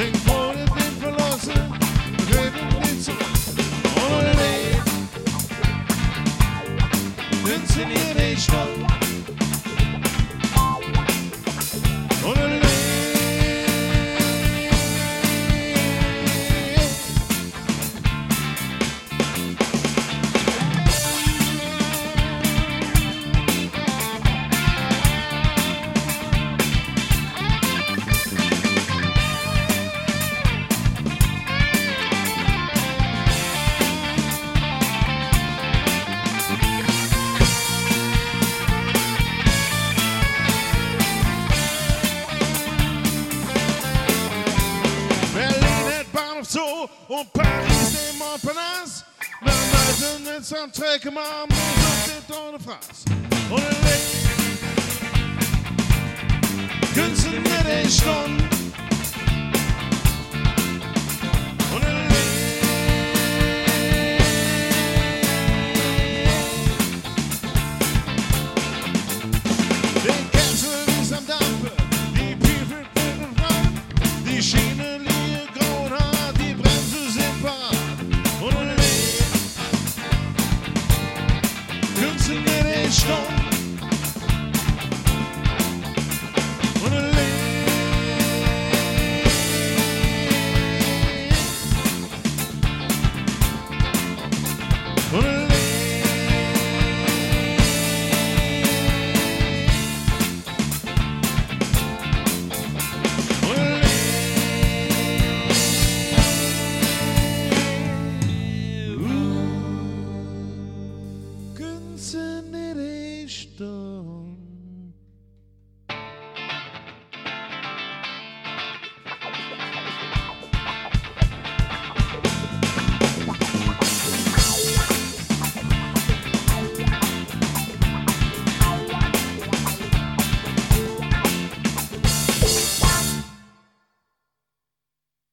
Denk vor den Verlassen, reden nicht so. Ohne Leben, inszeniert die Stadt. Ohne Leben. So, und Paris dem Montparnasse. Dann weisen wir zum Trecken, man muss nicht ohne Fraß. Und ein Licht, Künstler in der Stunde.